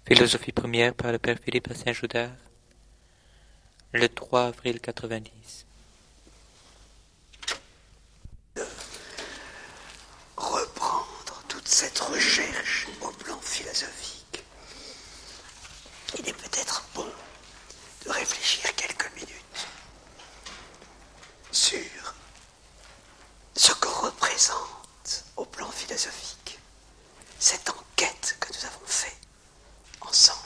Philosophie première par le père Philippe à Saint-Joudard, le 3 avril 90. Reprendre toute cette recherche au plan philosophique, il est peut-être bon de réfléchir quelques minutes sur ce que représente au plan philosophique cette enquête que nous avons faite ensemble.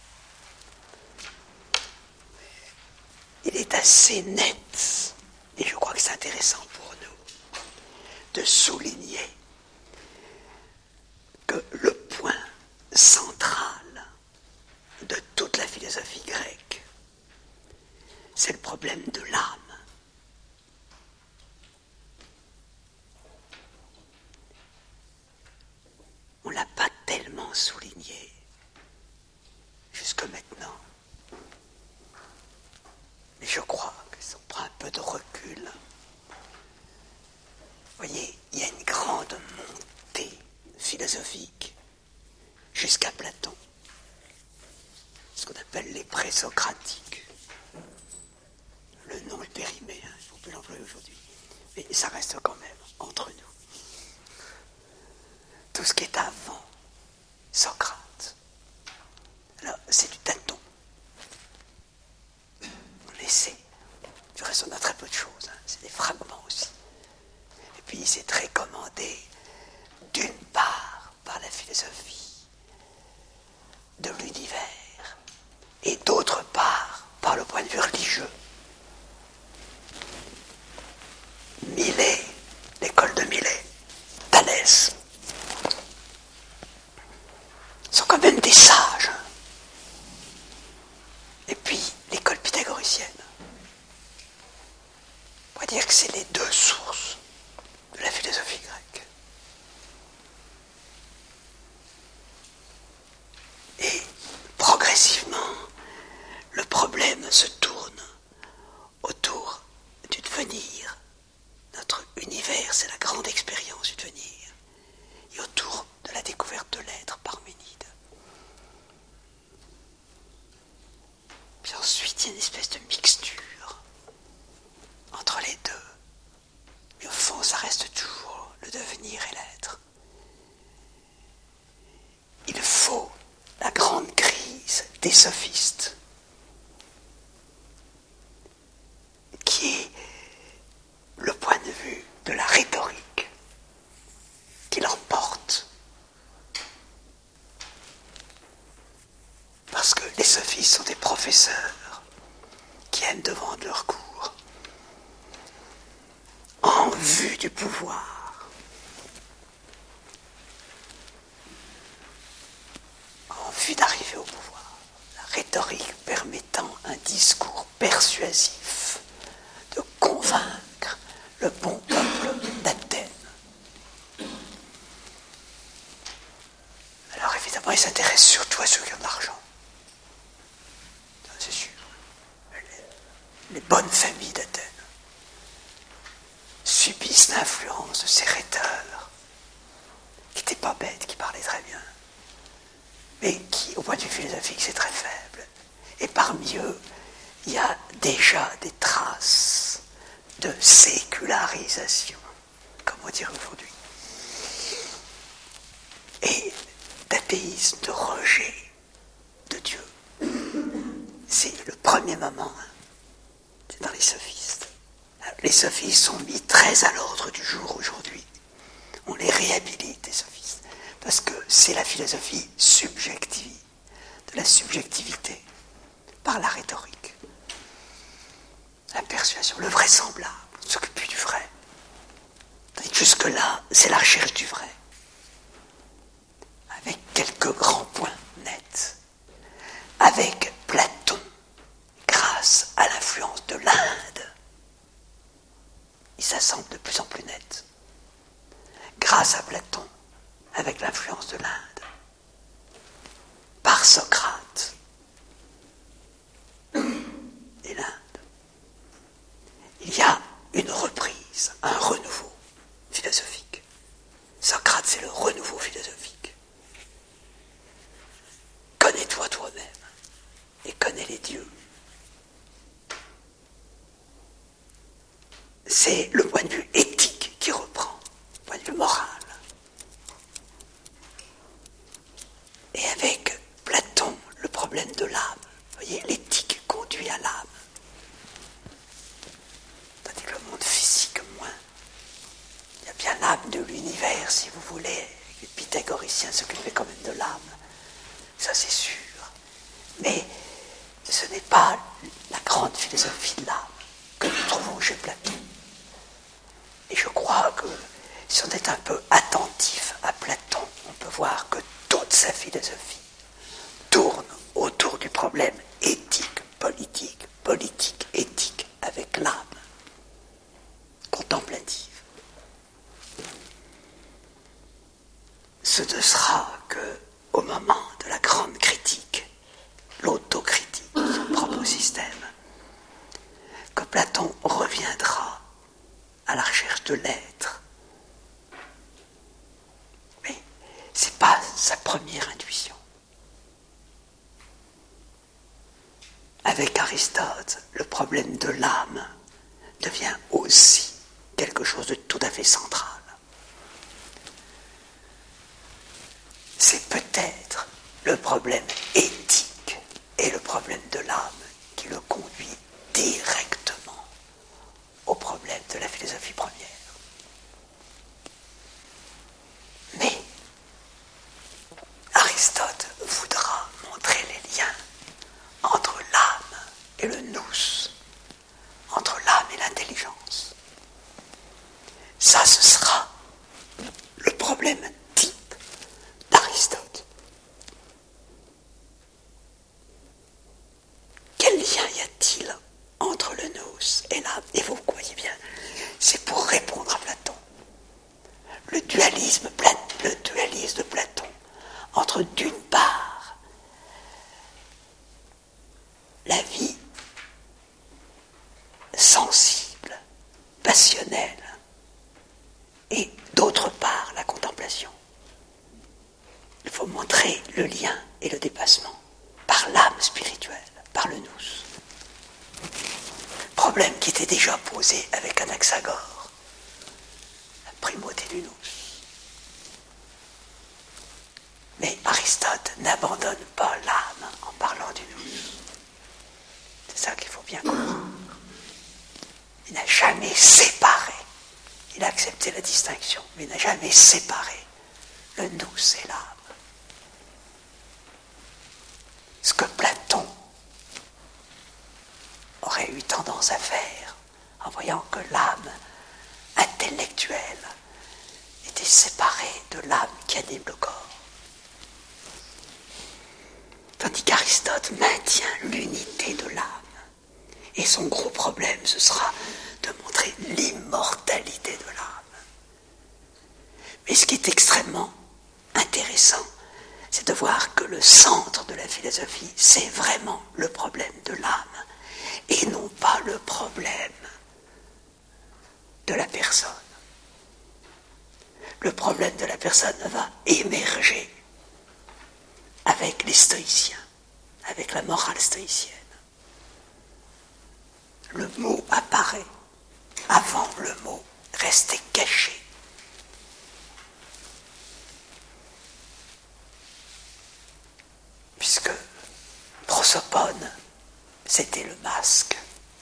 Il est assez net, et je crois que c'est intéressant pour nous, de souligner que le point central de toute la philosophie grecque, c'est le problème de l'âme. On ne l'a pas tellement souligné jusque maintenant. Mais je crois que si on prend un peu de recul, vous voyez, il y a une grande montée philosophique jusqu'à Platon, ce qu'on appelle les présocratiques. Le nom est périmé, il ne faut plus l'employer aujourd'hui, mais ça reste quand même entre nous. Tout ce qui est avant Socrate, alors c'est du tâton. On essaie. Du reste, on a très peu de choses, c'est des fragments aussi. Et puis c'est très commandé, d'une part, par la philosophie de l'univers, et d'autre part, par le point de vue religieux. Milet, l'école de Milet, Thalès, sont quand même des sages. Et puis, l'école pythagoricienne. On pourrait dire que c'est les deux sources de la philosophie grecque. Et progressivement, le problème se tourne autour du devenir. Notre univers, c'est la grande expérience du devenir. Et autour de la découverte de l'être par Parménide. Puis ensuite, il y a une espèce de mixture entre les deux. Mais au fond, ça reste toujours le devenir et l'être. Il faut la grande crise des sophistes, qui est le point de vue de la rhétorique qui l'emporte. Parce que les sophistes sont des professeurs qui aiment de vendre leurs cours en vue du pouvoir, en vue d'arriver au pouvoir. La rhétorique permettant un discours persuasif de convaincre le bon peuple d'Athènes. Alors évidemment, ils s'intéressent surtout à ceux qui ont de l'argent. C'est sûr. Les bonnes familles d'Athènes subissent l'influence de ces rhéteurs qui n'étaient pas bêtes, qui parlaient très bien, mais qui, au point de vue philosophique, c'est très faible. Et parmi eux, il y a déjà des traces de sécularisation, comme on dirait aujourd'hui, et d'athéisme, de rejet de Dieu. C'est le premier moment, c'est dans les sophistes. Les sophistes sont mis très à l'ordre du jour aujourd'hui. On les réhabilite, les sophistes, parce que c'est la philosophie subjective, de la subjectivité, par la rhétorique. La persuasion, le vraisemblable, on ne s'occupe plus du vrai. Jusque-là, c'est la recherche du vrai, avec quelques grands points nets. Avec Platon, grâce à l'influence de l'Inde, et ça semble de plus en plus net. Grâce à Platon, avec l'influence de l'Inde, par Socrate et l'Inde, il y a une reprise, un renouveau philosophique. Socrate, c'est le renouveau philosophique. Connais-toi c'est le point de vue éthique qui reprend, le point de vue moral. Et avec Platon, le problème de l'âme. Vous voyez, l'éthique conduit à l'âme. Tandis que le monde physique, moins. Il y a bien l'âme de l'univers, si vous voulez. Les pythagoriciens s'occupaient quand même de l'âme. Ça, c'est sûr. Mais ce n'est pas la grande philosophie de l'âme que nous trouvons chez Platon. Et je crois que si on est un peu attentif à Platon, on peut voir que toute sa philosophie tourne autour du problème éthique, éthique, avec l'âme contemplative. Ce ne sera qu'au moment de la grande critique, l'autocritique, son propre système, que Platon reviendra à la recherche de l'être. Mais ce n'est pas sa première intuition. Avec Aristote, le problème de l'âme devient aussi quelque chose de tout à fait central. C'est peut-être le problème éthique et le problème de l'âme qui le conduit directement au problème de la philosophie première. Mais Aristote voudra montrer les liens entre l'âme et le nous, entre l'âme et l'intelligence. Ça, ce sera le problème type d'Aristote. Quel lien y a-t-il entre le nous et l'âme? Et vous voyez bien, c'est pour répondre à Platon. Le dualisme de Platon entre d'une part la vie sensible, passionnelle, et d'autre part la contemplation. Il faut montrer le lien et le dépassement par l'âme spirituelle, par le nous. Problème qui était déjà posé avec Anaxagore, la primauté du nous. Mais Aristote n'abandonne pas l'âme en parlant du nous. C'est ça qu'il faut bien comprendre. Il n'a jamais séparé. Il a accepté la distinction, mais il n'a jamais séparé le nous et l'âme. Ce que Platon aurait eu tendance à faire en voyant que l'âme intellectuelle était séparée de l'âme qui anime le corps. Tandis qu'Aristote maintient l'unité de l'âme. Et son gros problème, ce sera de montrer l'immortalité de l'âme. Mais ce qui est extrêmement intéressant, c'est de voir que le centre de la philosophie, c'est vraiment le problème de l'âme, et non pas le problème de la personne. Le problème de la personne va émerger avec les stoïciens, avec la morale stoïcienne. Le mot apparaît avant le mot restait caché. Puisque prosopone, c'était le masque.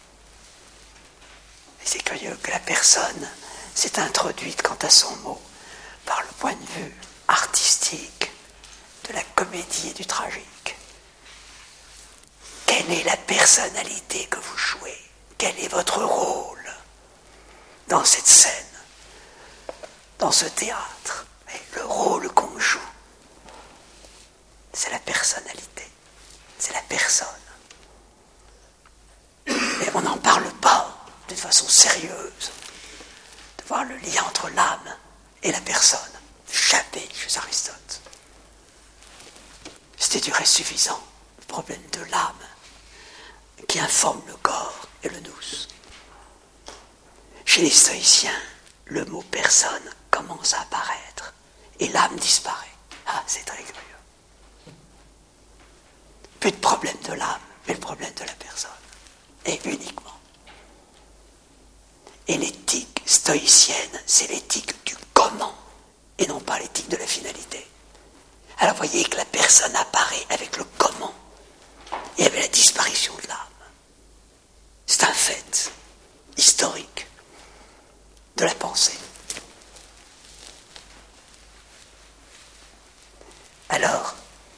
Et c'est curieux que la personne s'est introduite quant à son mot par le point de vue artistique de la comédie et du tragique. Quelle est la personnalité que vous jouez? Quel est votre rôle dans cette scène, dans ce théâtre? Et le rôle qu'on joue, c'est la personnalité, c'est la personne. Mais on n'en parle pas d'une façon sérieuse, de voir le lien entre l'âme et la personne. Jamais chez Aristote. C'était du reste suffisant, le problème de l'âme qui informe le corps et le nous. Chez les stoïciens, le mot personne commence à apparaître et l'âme disparaît. Ah, c'est très curieux. Plus de problème de l'âme, mais le problème de la personne. Et uniquement. Et l'éthique stoïcienne, c'est l'éthique du comment, et non pas l'éthique de la finalité. Alors vous voyez que la personne apparaît avec le comment, et avec la disparition de l'âme. C'est un fait historique de la pensée. Alors,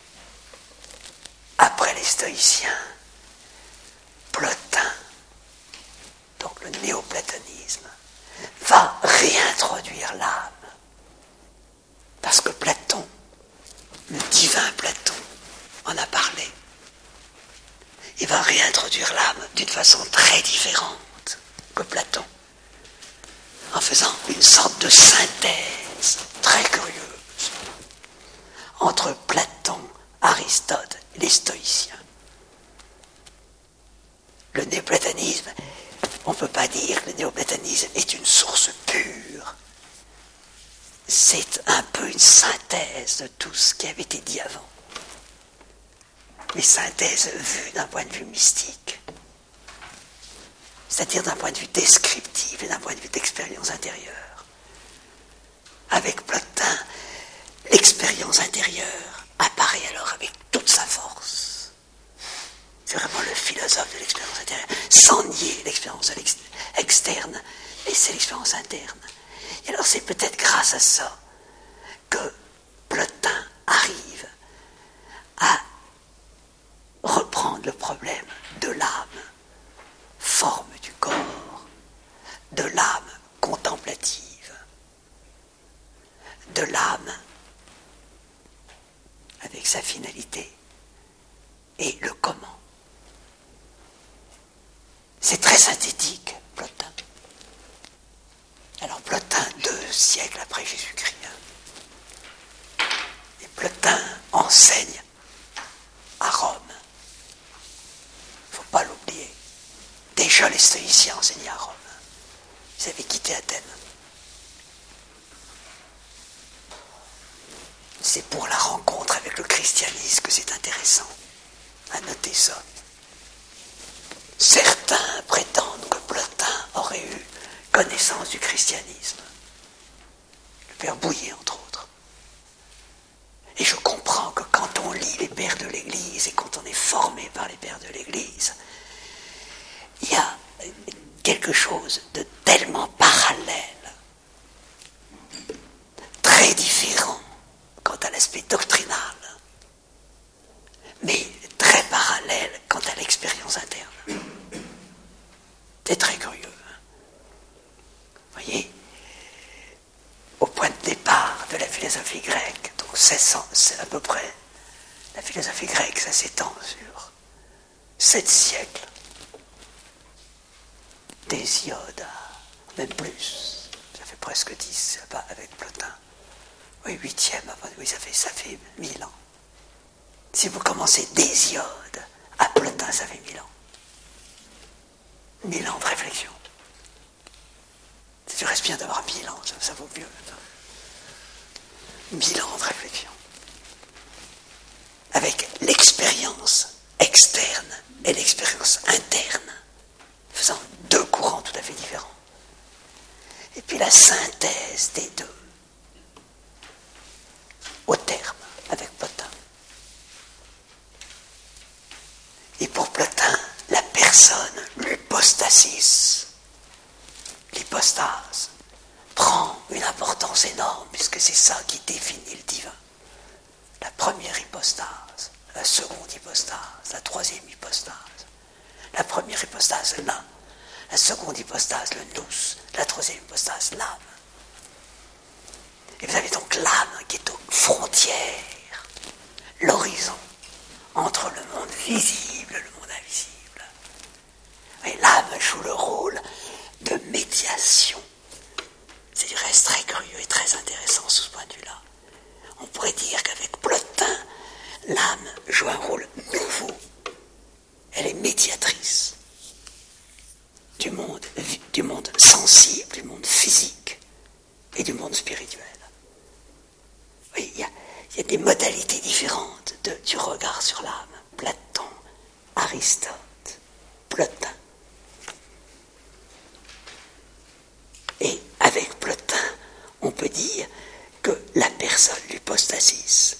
après les stoïciens, Plotin, donc le néoplatonisme, va réintroduire l'âme. Parce que Platon, le divin Platon, en a parlé. Il va réintroduire l'âme d'une façon très différente que Platon, en faisant une sorte de synthèse très curieuse entre Platon, Aristote et les stoïciens. Le néoplatonisme, on ne peut pas dire que le néoplatonisme est une source pure. C'est un peu une synthèse de tout ce qui avait été dit avant. Mais synthèse vue d'un point de vue mystique. C'est-à-dire d'un point de vue descriptif et d'un point de vue d'expérience intérieure. Avec Plotin, l'expérience intérieure apparaît alors avec toute sa force. C'est vraiment le philosophe de l'expérience intérieure, sans nier l'expérience externe, mais c'est l'expérience interne. Et alors c'est peut-être grâce à ça que Plotin arrive à reprendre le problème de l'âme, forme du corps, de l'âme contemplative, de l'âme avec sa finalité et le comment. C'est très synthétique, Plotin. Alors Plotin, 2 siècles après Jésus-Christ. Et Plotin enseigne à Rome. Il ne faut pas l'oublier. Déjà les stoïciens enseignaient à Rome. Ils avaient quitté Athènes. C'est pour la rencontre avec le christianisme que c'est intéressant à noter ça. Certains prétendent que Plotin aurait eu connaissance du christianisme. Le père Bouillet, entre autres. Et je comprends que quand on lit les pères de l'Église et quand on est formé par les pères de l'Église, il y a quelque chose de tellement parallèle, très différent quant à l'aspect doctrinal, mais très parallèle quant à l'expérience interne. C'est très curieux. Vous voyez, au point de départ de la philosophie grecque, donc 1600, c'est à peu près, la philosophie grecque, ça s'étend sur 7 siècles. d'Hésiode, même plus, ça fait presque 10 avec Plotin. Oui, 8e, oui, ça fait 1000 ans. Si vous commencez d'Hésiode à Plotin, ça fait 1000 ans. 1000 ans de réflexion. Tu restes bien d'avoir 1000 ans, ça vaut mieux. 1000 ans de réflexion. Avec l'expérience externe et l'expérience interne, faisant deux courants tout à fait différents. Et puis la synthèse des deux, au terme, avec Plotin. Et pour Plotin, la personne, l'hypostasis, l'hypostase, prend une importance énorme, puisque c'est ça qui définit le divin. La première hypostase, la seconde hypostase, la troisième hypostase. La première hypostase, l'un. La seconde hypostase, le nous. La troisième hypostase, l'âme. Et vous avez donc l'âme qui est aux frontières, l'horizon, entre le monde visible et le monde invisible. Et l'âme joue le rôle de médiation. C'est du reste très curieux et très intéressant sous ce point de vue-là. On pourrait dire qu'avec Plotin, l'âme joue un rôle nouveau. Elle est médiatrice du monde sensible, du monde physique et du monde spirituel. Oui, il y a des modalités différentes du regard sur l'âme. Platon, Aristote, Plotin. Et peut dire que la personne, l'hypostasis,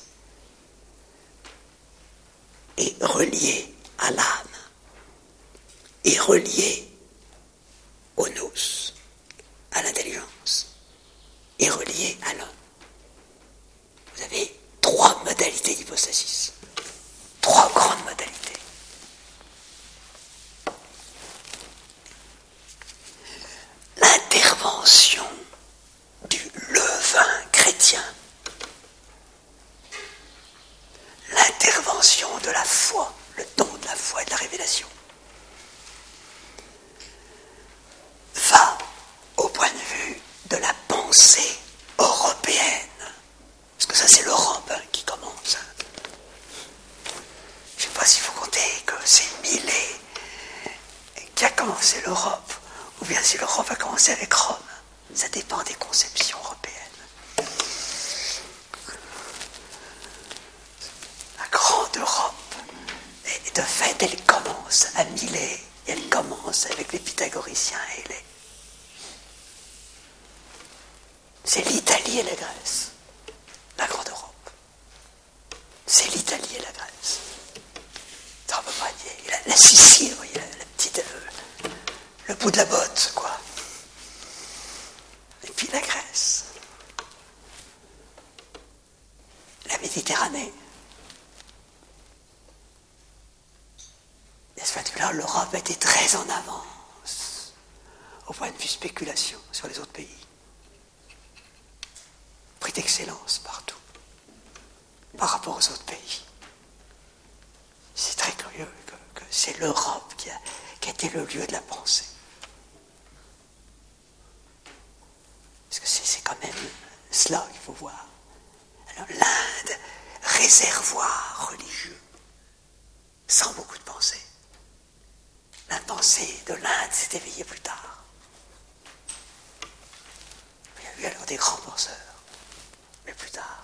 est reliée à l'âme, est reliée au nous, à l'intelligence, est reliée à l'homme. Vous avez 3 modalités d'hypostasis, 3 grandes modalités. L'intervention du levain chrétien, l'intervention de la foi, le don de la foi et de la révélation, va au point de vue de la pensée européenne. Parce que ça, c'est l'Europe qui commence. Je ne sais pas si vous comptez que c'est Millet qui a commencé l'Europe, ou bien si l'Europe a commencé avec Rome. Ça dépend des conceptions européennes. La grande Europe, et de fait, elle commence à Millet, et elle commence avec les pythagoriciens et les... C'est l'Italie et la Grèce, la grande Europe. C'est l'Italie et la Grèce. Ça ne peut pas dire. La Sicile, vous voyez, la petite... le bout de la botte, quoi. Et puis la Grèce. La Méditerranée. De ce fait que là, l'Europe était très en avance au point de vue spéculation sur les autres pays. Prix d'excellence partout, par rapport aux autres pays. C'est très curieux que c'est l'Europe qui a été le lieu de la pensée. Parce que c'est quand même cela qu'il faut voir. Alors l'Inde, réservoir religieux, sans beaucoup de pensée. La pensée de l'Inde s'est éveillée plus tard. Il y a eu alors des grands penseurs, mais plus tard.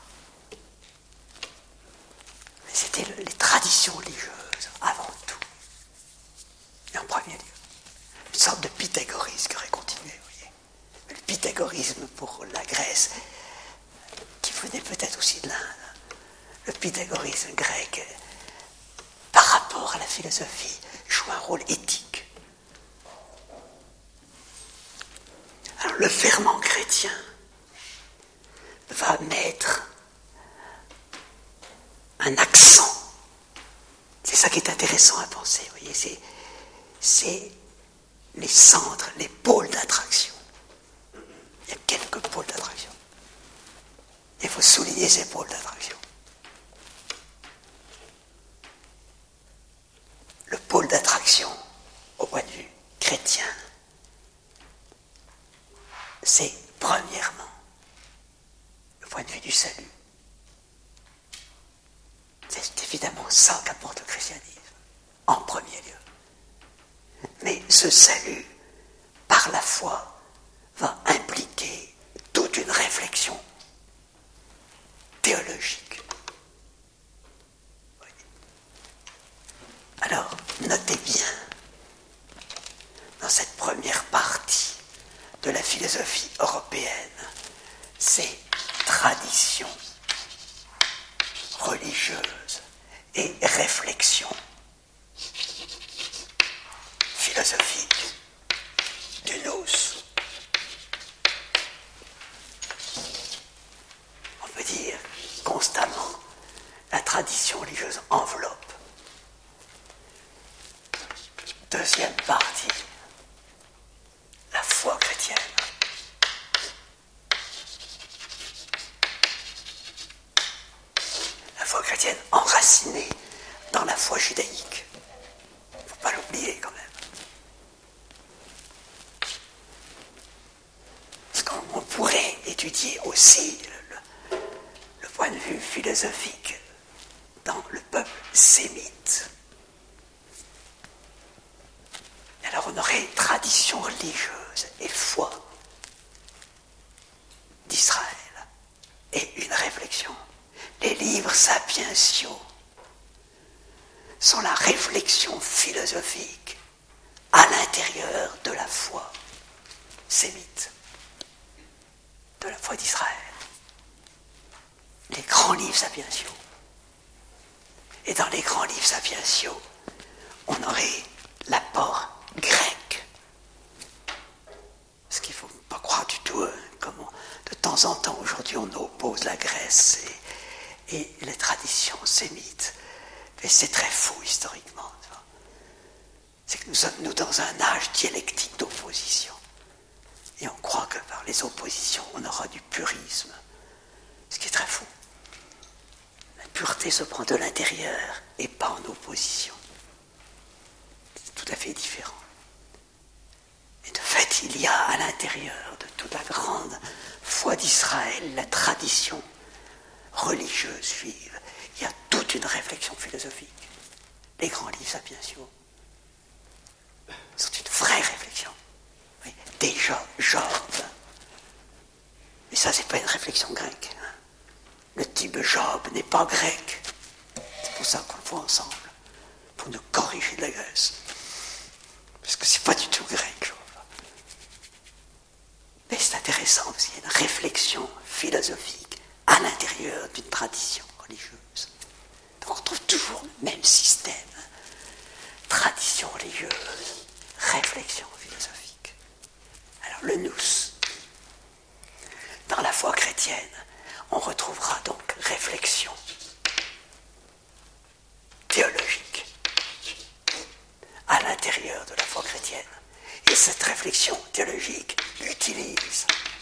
Mais c'était les traditions religieuses, avant tout. Et en premier lieu. Une sorte de pythagorisme qui aurait continué, vous voyez. Le pythagorisme pour la Grèce, qui venait peut-être aussi de l'Inde. Le pythagorisme grec, par rapport à la philosophie, joue un rôle éthique. Alors le ferment chrétien va mettre un accent. C'est ça qui est intéressant à penser, vous voyez, c'est les centres, les pôles d'attraction. Il y a quelques pôles d'attraction. Il faut souligner ces pôles d'attraction. Le pôle d'attraction, au point de vue chrétien, c'est premièrement le point de vue du salut. C'est évidemment ça qu'apporte le christianisme, en premier lieu. Mais ce salut, par la foi, va impliquer toute une réflexion théologique. Alors, notez bien, dans cette première partie de la philosophie européenne, ces traditions religieuses et réflexions philosophiques du nous. On peut dire constamment, la tradition religieuse enveloppe. Deuxième partie, la foi chrétienne. La foi chrétienne enracinée dans la foi judaïque. Il ne faut pas l'oublier quand même. Parce qu'on pourrait étudier aussi le point de vue philosophique dans le peuple sémite. Alors on aurait tradition religieuse et foi d'Israël et une réflexion. Les livres sapientiaux sont la réflexion philosophique à l'intérieur de la foi sémite, de la foi d'Israël. Les grands livres sapientiaux. Et dans les grands livres sapientiaux, on aurait l'apport grec. Parce qu'il ne faut pas croire du tout comment, de temps en temps, aujourd'hui, on oppose la Grèce et les traditions sémites. Et c'est très faux historiquement. C'est que nous sommes, nous, dans un âge dialectique d'opposition. Et on croit que par les oppositions, on aura du purisme. Ce qui est très faux. La pureté se prend de l'intérieur et pas en opposition. C'est tout à fait différent. Et de fait, il y a à l'intérieur de toute la grande foi d'Israël, la tradition religieuse juive, il y a toute une réflexion philosophique. Les grands livres sapientiaux sont une vraie réflexion. Oui, déjà, Job. Mais ça, c'est pas une réflexion grecque. Le type Job n'est pas grec. C'est pour ça qu'on le voit ensemble, pour nous corriger de la Grèce. Parce que c'est pas du tout grec, Job. Mais c'est intéressant parce qu'il y a une réflexion philosophique à l'intérieur d'une tradition religieuse. Donc on retrouve toujours le même système. Tradition religieuse, réflexion philosophique. Alors le nous. Dans la foi chrétienne, on retrouvera donc réflexion théologique à l'intérieur de la foi chrétienne. Et cette réflexion théologique utilise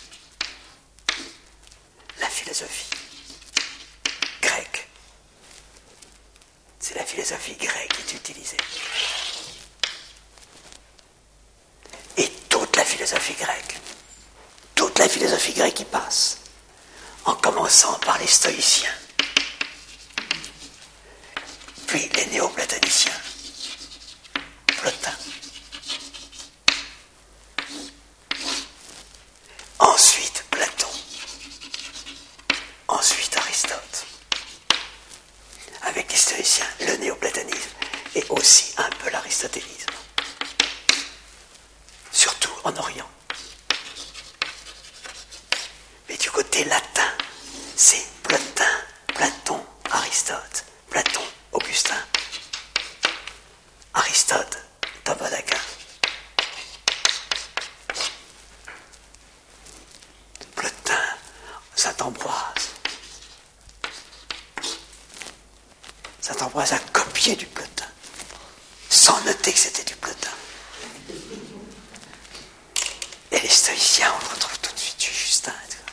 la philosophie grecque. C'est la philosophie grecque qui est utilisée. Et toute la philosophie grecque y passe, en commençant par les stoïciens, puis les néoplatoniciens, Plotin, ensuite Platon, ensuite Aristote, avec les stoïciens, le néoplatonisme et aussi un peu l'aristotélisme, surtout en Orient. Mais du côté latin, c'est Plotin, Platon, Aristote, Platon, Augustin, Aristote, Thomas d'Aquin, Plotin, Saint-Ambroise. Saint-Ambroise a copié du Plotin, sans noter que c'était du Plotin. Et les stoïciens, on le retrouve tout de suite chez Justin.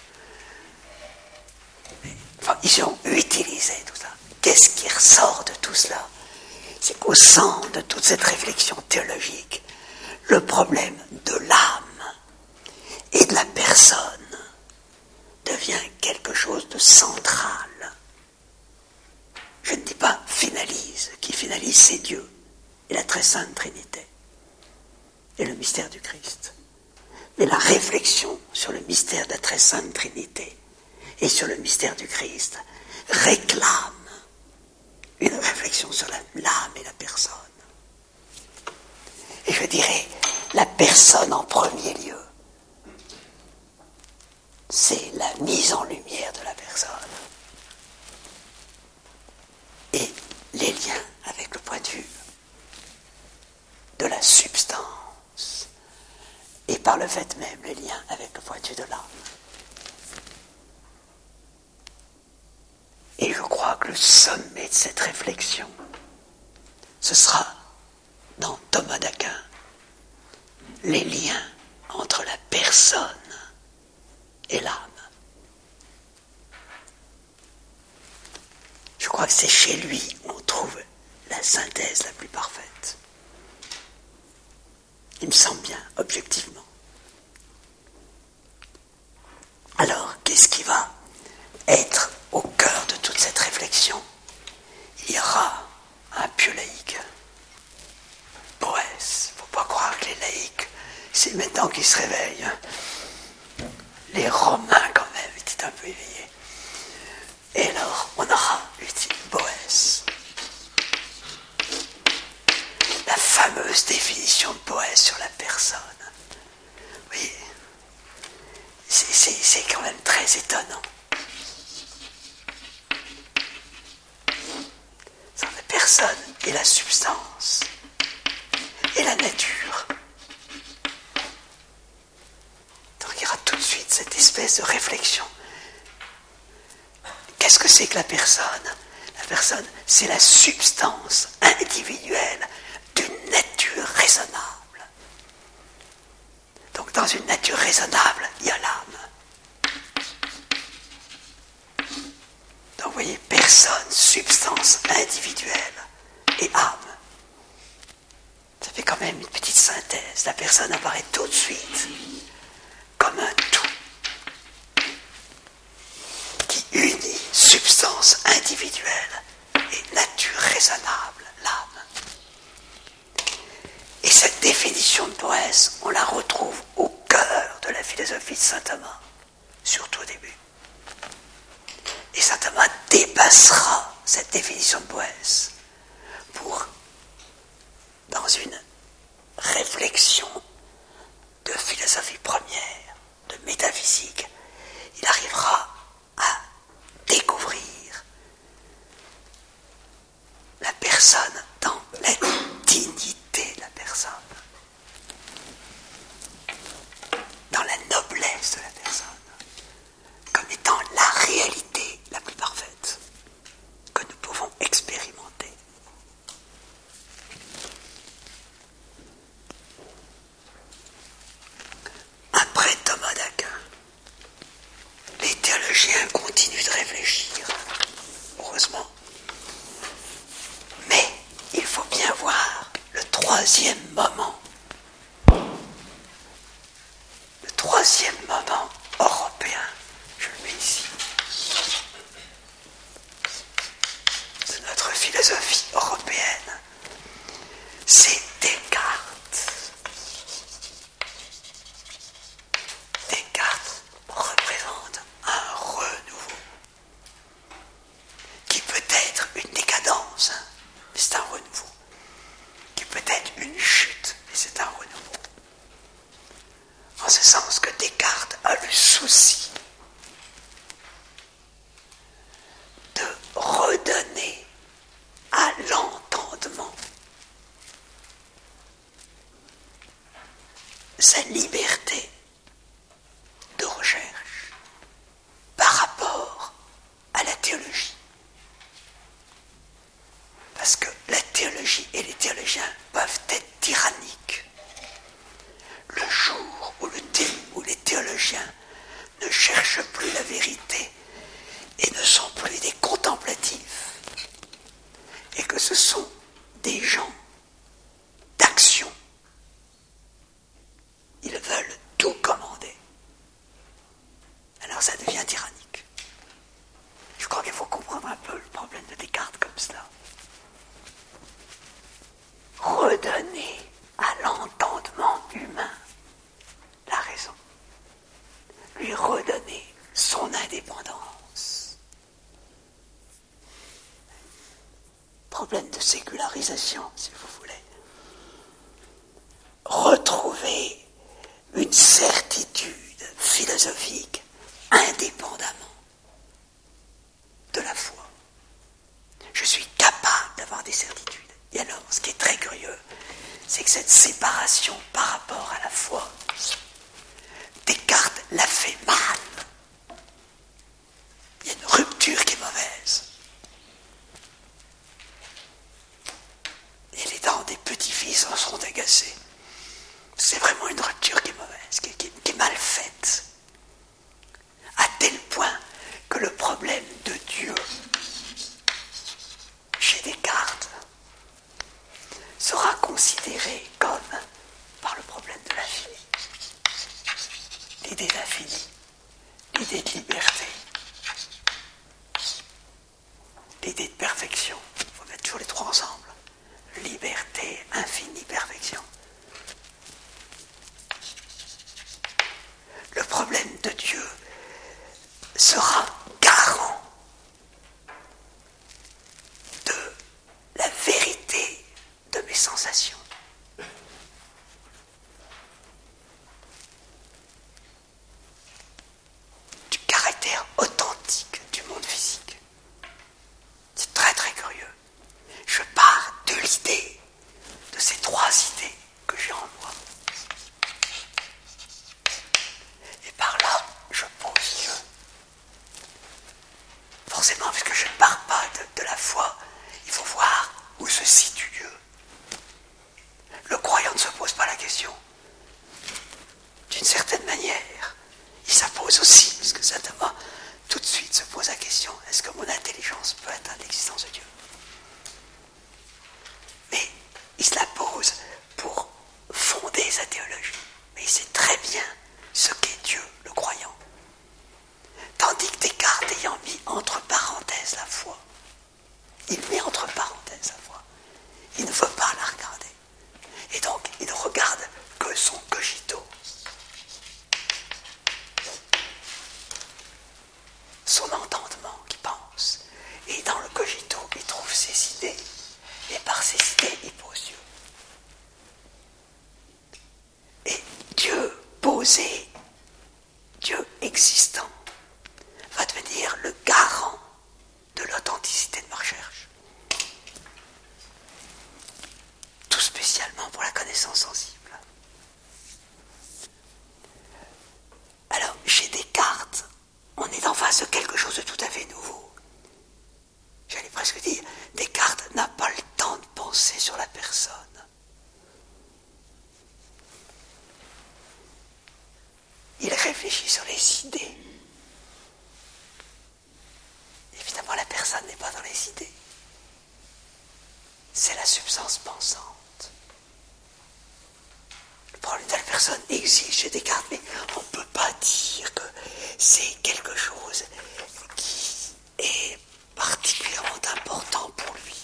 Enfin, ils ont utilisé tout ça. Qu'est-ce qui ressort de tout cela? C'est qu'au centre de toute cette réflexion théologique, le problème de l'âme et de la personne devient quelque chose de central. Je ne dis pas finalise. Qui finalise, c'est Dieu et la très sainte Trinité et le mystère du Christ. Mais la réflexion sur le mystère de la très sainte Trinité et sur le mystère du Christ réclame une réflexion sur l'âme et la personne. Et je dirais, la personne en premier lieu, c'est la mise en lumière de la personne. Et les liens avec le point de vue de la substance, et par le fait même les liens avec le point de vue de l'âme. Et je crois que le sommet de cette réflexion, ce sera dans Thomas d'Aquin, les liens entre la personne et l'âme. Je crois que c'est chez lui où on trouve la synthèse la plus parfaite. Il me semble bien, objectivement. Alors, qu'est-ce qui va être au cœur de toute cette réflexion? Il y aura un pieux laïque. Boès, faut pas croire que les laïcs, c'est maintenant qu'ils se réveillent. Les Romains, quand même, étaient un peu éveillés. Et alors, on aura utilisé Boès. La fameuse définition de Boès sur la personne. Oui. C'est quand même très étonnant. La personne et la substance et la nature. Donc il y aura tout de suite cette espèce de réflexion. Qu'est-ce que c'est que la personne ? La personne, c'est la substance individuelle d'une nature raisonnable. Donc dans une nature raisonnable, il y a l'âme. Donc vous voyez, personne, substance individuelle et âme. Ça fait quand même une petite synthèse. La personne apparaît tout de suite comme un tout qui unit substance individuelle et nature raisonnable, l'âme. Et cette définition de Boèce, on la retrouve au cœur de la philosophie de saint Thomas, surtout au début. Et saint Thomas dépassera cette définition de Boèce pour, dans une réflexion de philosophie première, de métaphysique, il arrivera à découvrir la personne dans la dignité de la personne, dans la noblesse de la personne, comme étant la réalité la plus parfaite que nous pouvons expérimenter. Après Thomas d'Aquin, les théologiens continuent de réfléchir, heureusement. Mais il faut bien voir le troisième moment. Le troisième moment européen, je le mets ici, de notre philosophie européenne, c'est Descartes. Descartes représente un renouveau qui peut être une décadence, mais c'est un renouveau, qui peut être une chute, mais c'est un renouveau. En ce sens que Descartes a le souci de redonner à l'entendement sa liberté de recherche par rapport à la théologie. Parce que la théologie et les théologiens peuvent être tyranniques. Le jour où les théologiens ne cherchent plus la vérité et ne sont plus des contemplatifs, et que ce sont des gens d'action, ils veulent tout commander. Alors ça devient tyrannique. Je crois qu'il faut comprendre un peu le problème de Descartes comme cela. Redonner à l'entendement humain la raison. Lui redonner son indépendance. Problème de sécularisation, si vous voulez. Retrouver une certitude philosophique indépendamment de la foi. Je suis capable d'avoir des certitudes. Et alors, ce qui est très curieux, c'est que cette séparation par rapport à la foi, Descartes l'a fait mal. Il y a une rupture qui est mauvaise. Et les dents des petits-fils en seront agacés. C'est vraiment une rupture qui est mauvaise, qui est mal faite. À tel point que le problème de Dieu, chez Descartes, sera considéré comme par le problème de l'infini. L'idée d'infini, l'idée de liberté, l'idée de perfection. Il faut mettre toujours les trois ensemble. Liberté, infini, perfection. Le problème de Dieu sera garant de la vérité de mes sensations. l'idée, de ces trois idées que j'ai en moi. Et par là, je pose Dieu. Forcément, puisque je ne pars pas de la foi, il faut voir où se situe Dieu. Le croyant ne se pose pas la question. D'une certaine manière, il s'impose aussi, parce que certainement, tout de suite se pose la question, est-ce que mon intelligence peut atteindre l'existence de Dieu? Mais il se la pose pour fonder sa théologie. Mais il sait très bien ce qu'est Dieu, le croyant. Tandis que Descartes, ayant mis entre parenthèses la foi, il met entre parenthèses la foi. Il ne veut pas la regarder. Et donc, il ne regarde que son cogito. Son entendement qui pense. Et dans le cogito, il trouve ses idées. Et par ces idées, il pose Dieu. Et Dieu posé, Dieu existant, va devenir le garant de l'authenticité de ma recherche. Tout spécialement pour la connaissance sensible. Alors, chez Descartes, on est en face de quelque chose de tout à fait nouveau. J'allais presque dire, Descartes n'a pas le temps de penser sur la personne. Il réfléchit sur les idées. Évidemment, la personne n'est pas dans les idées. C'est la substance pensante. Le problème de la personne existe chez Descartes, mais on ne peut pas dire que c'est quelque chose qui est particulièrement important pour lui.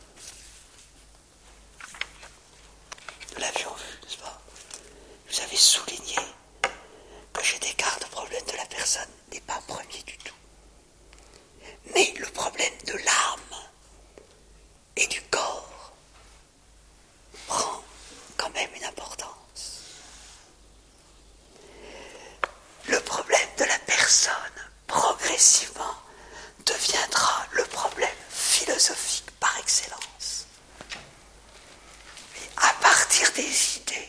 Nous l'avions vu, n'est-ce pas? Vous avez souligné que chez Descartes, le problème de la personne n'est pas premier du tout. Mais le problème de l'âme et du corps prend quand même une importance. Le problème de la personne, progressivement, deviendra le problème philosophique par excellence. Et à partir des idées,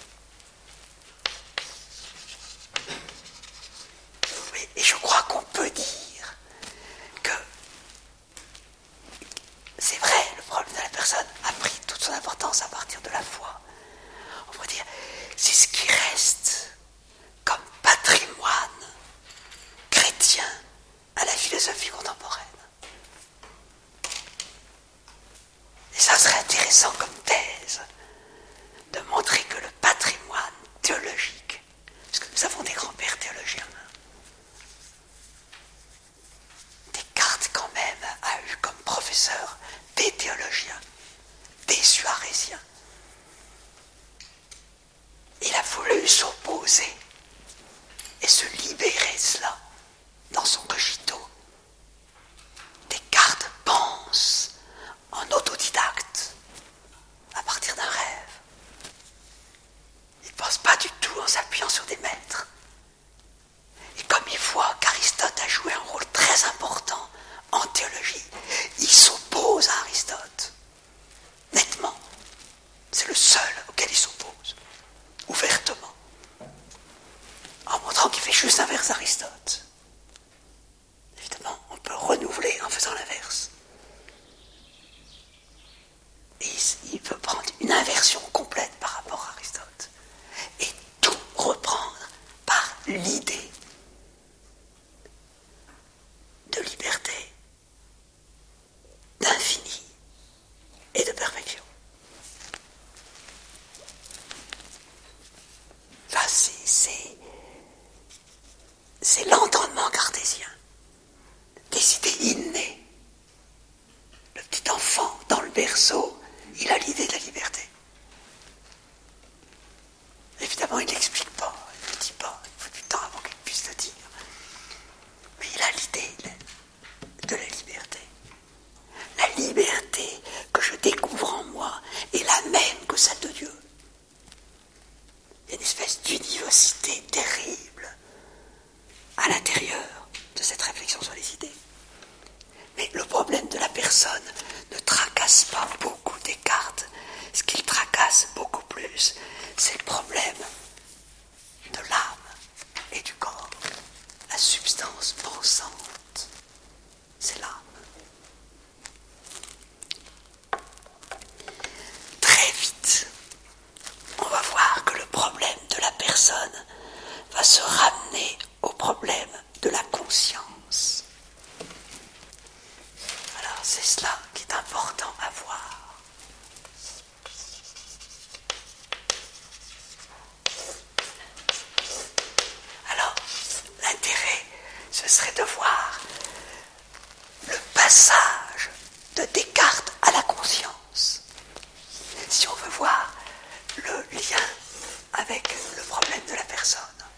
et je crois qu'on peut dire que c'est vrai, le problème de la personne a pris toute son importance à partir de la foi. On peut dire, c'est ce qui reste comme patrimoine chrétien à la philosophie contemporaine. Et ça serait intéressant comme thèse de montrer que le patrimoine théologique, parce que nous avons des grands-pères théologiens, Descartes quand même a eu comme professeur des théologiens, des suarésiens. Il a voulu s'opposer et se libérer de cela dans son cogito. Descartes pense en autodidacte à partir d'un rêve. Il ne pense pas du tout en s'appuyant sur des maîtres. Et comme il voit qu'Aristote a joué un rôle très important en théologie, il s'oppose à Aristote, nettement. C'est le seul auquel il s'oppose, ouvertement, en montrant qu'il fait juste l'inverse d'Aristote. Évidemment, on peut renouveler en faisant l'inverse. Et il peut prendre une inversion complète par rapport à Aristote. Et tout reprendre par l'idée de liberté, d'infini et de perfection. Là, c'est l'entendement cartésien, des idées innées. Le petit enfant, dans le berceau, il a l'idée si on veut voir le lien avec le problème de la personne.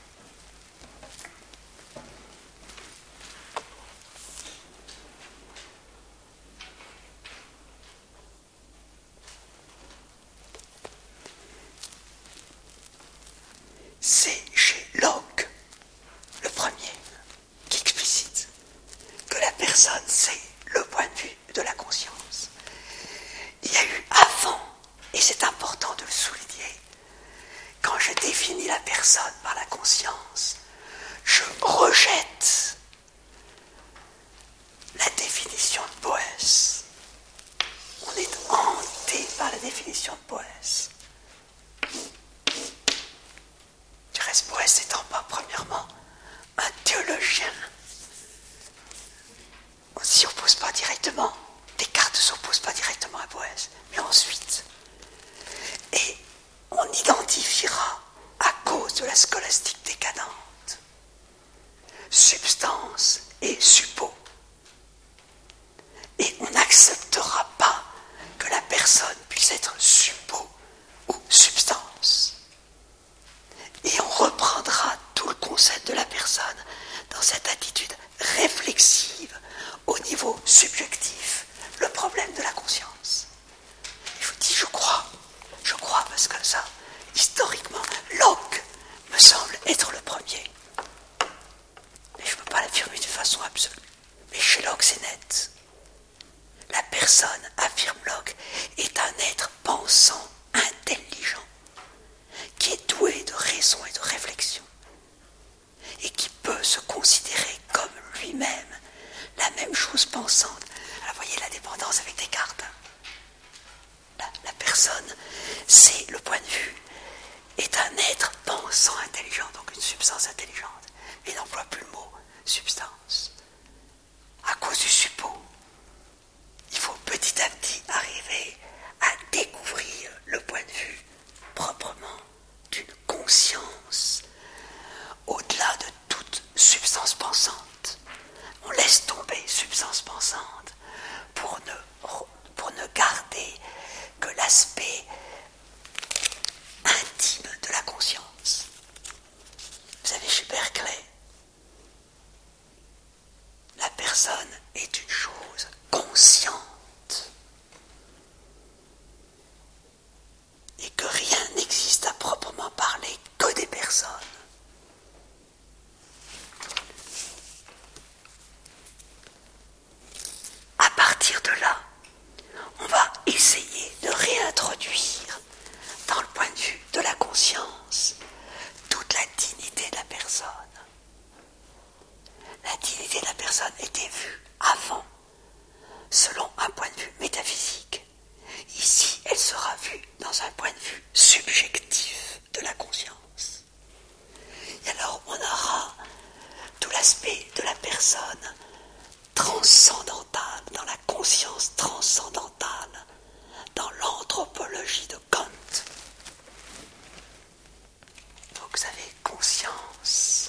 C'est chez Locke, le premier, qui explicite que la personne, c'est le point de vue de la conscience. Il y a eu avant, et c'est important de le souligner, quand je définis la personne par la conscience, je rejette la définition de Boès. On est hanté par la définition de Boès. Du reste, Boès n'étant pas, premièrement, un théologien. On ne s'y oppose pas directement. Descartes ne s'oppose pas directement à Boès. Mais ensuite, et on identifiera, à cause de la scolastique décadente, substance et suppos. Et on n'acceptera pas que la personne puisse être suppos ou substance. Et on reprendra tout le concept de la personne dans cette attitude réflexive au niveau subjectif, le problème de la conscience. Je vous dis, je crois parce que ça, historiquement, Locke me semble être le premier. Mais je ne peux pas l'affirmer de façon absolue. Mais chez Locke, c'est net. La personne, affirme Locke, est un être pensant, intelligent, qui est doué de raison et de réflexion, et qui peut se considérer comme lui-même la même chose pensante. Alors vous voyez la dépendance avec Descartes. La personne, c'est le point de vue, est un être pensant intelligent, donc une substance intelligente. Mais il n'emploie plus le mot substance. À cause du suppos, il faut petit à petit arriver à découvrir le point de vue proprement d'une conscience au-delà de toute substance pensante. On laisse tomber substance pensante pour ne garder que l'aspect intime de la conscience. Vous savez, chez Berkeley, la personne est une chose consciente et que rien n'existe à proprement parler que des personnes. À partir de là, on va essayer de réintroduire dans le point de vue de la conscience toute la dignité de la personne. La dignité de la personne était vue avant, selon un point de vue métaphysique. Ici, elle sera vue dans un point de vue subjectif de la conscience. Et alors, on aura tout l'aspect de la personne transcendantale, dans la conscience transcendantale, dans l'anthropologie de Kant. Donc vous avez conscience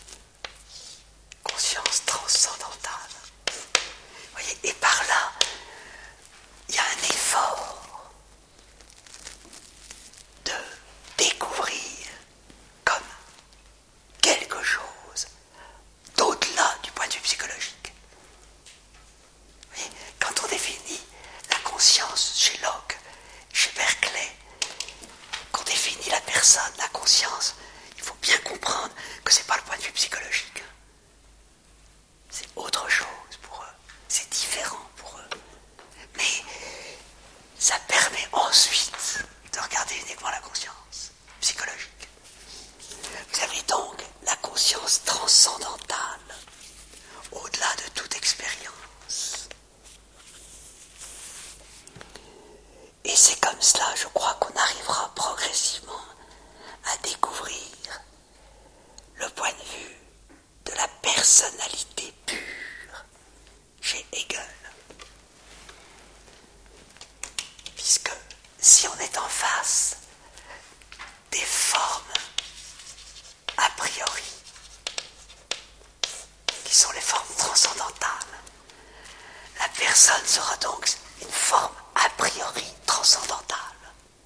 transcendantale. Vous voyez, et par là, il y a un effort de découvrir comme quelque chose d'au-delà du point de vue psychologique. Vous voyez, quand on définit la conscience chez Locke, chez Berkeley, qu'on définit la personne, la conscience, il faut bien comprendre que ce n'est pas le point de vue psychologique. C'est autre chose pour eux, c'est différent pour eux. Mais ça permet ensuite de regarder uniquement la conscience psychologique. Vous avez donc la conscience transcendantale, au-delà de toute expérience. Et c'est comme cela, je crois, qu'on arrivera progressivement à découvrir le point de vue de la personnalité pure chez Hegel. Puisque si on est en face des formes a priori, qui sont les formes transcendantales, la personne sera donc une forme a priori transcendantale.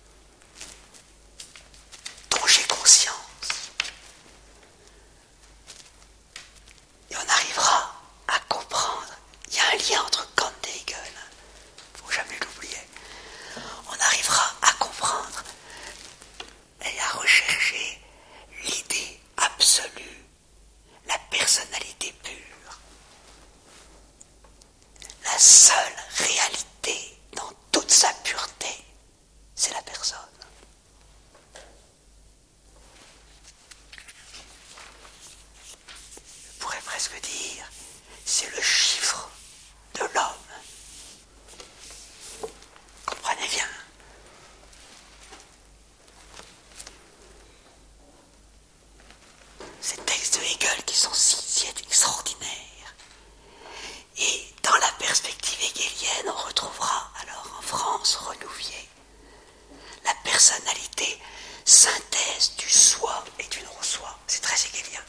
personnalité, synthèse du soi et du non-soi. C'est très hegelien.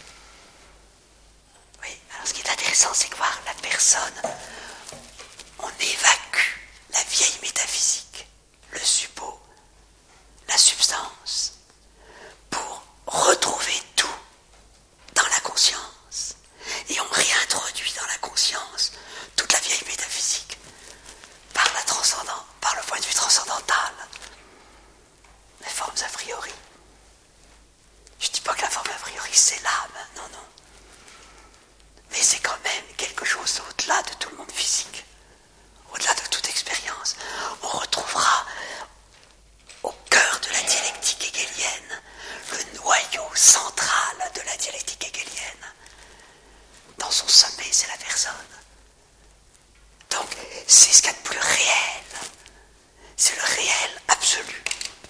Oui, alors ce qui est intéressant, c'est que voir la personne, on évacue la vieille métaphysique, le suppos, la substance, pour retrouver tout dans la conscience. Et on réintroduit dans la conscience toute la vieille métaphysique par le point de vue transcendantal, les formes a priori. Je ne dis pas que la forme a priori c'est l'âme, non, non. Mais c'est quand même quelque chose au-delà de tout le monde physique, au-delà de toute expérience. On retrouvera au cœur de la dialectique hegelienne le noyau central de la dialectique hegelienne. Dans son sommet, c'est la personne. Donc, c'est ce qu'il y a de plus réel. C'est le réel absolu.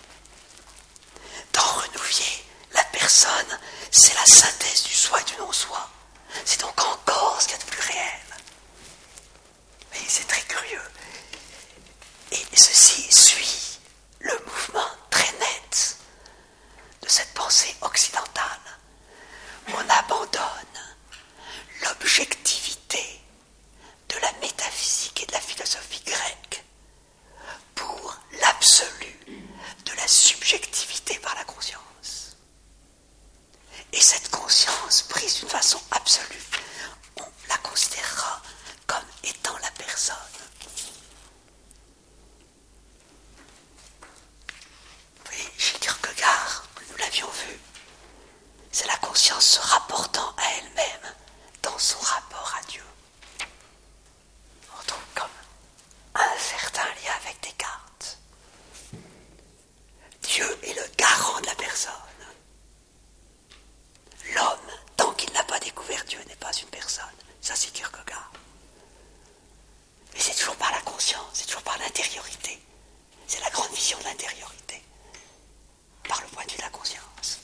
Dans Renouvier, la personne, c'est la synthèse du soi et du non-soi. C'est donc encore ce qu'il y a de plus réel. Mais c'est très curieux. Et ceci suit le mouvement très net de cette pensée occidentale. On abandonne l'objectivité de la métaphysique et de la philosophie grecque pour l'absolu de la subjectivité par la conscience. Et cette conscience, prise d'une façon absolue, on la considérera comme étant la personne. Oui, chez Kierkegaard, nous l'avions vu, c'est la conscience se rapportant à elle-même dans son rapport à Dieu. On retrouve comme un certain lien avec Descartes. Dieu est le garant de la personne. L'homme, tant qu'il n'a pas découvert Dieu, n'est pas une personne. Ça, c'est Kierkegaard. Mais c'est toujours par la conscience, c'est toujours par l'intériorité. C'est la grande vision de l'intériorité, par le point de vue de la conscience.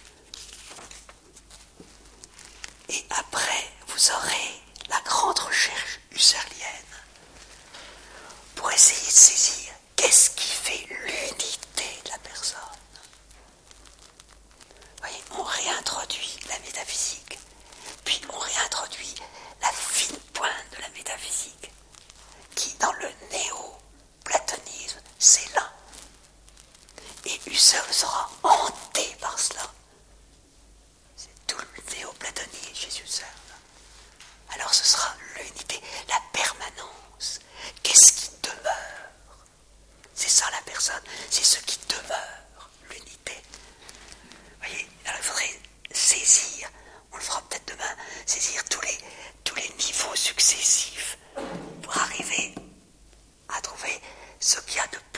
Et après, vous aurez la grande recherche husserlienne pour essayer de saisir qu'est-ce qui fait l'unité de la personne. Vous voyez, on réintroduit la métaphysique, puis on réintroduit la fine pointe de la métaphysique, qui dans le néo-platonisme, c'est l'un. Et Husserl sera hanté par cela. C'est tout le néo-platonisme chez Husserl. Alors ce sera l'unité, la permanence. Qu'est-ce qui demeure? C'est ça la personne, c'est ce qui demeure, l'unité. Vous voyez, alors il faudrait saisir, on le fera peut-être demain, saisir tous les niveaux successifs pour arriver à trouver ce qu'il y a de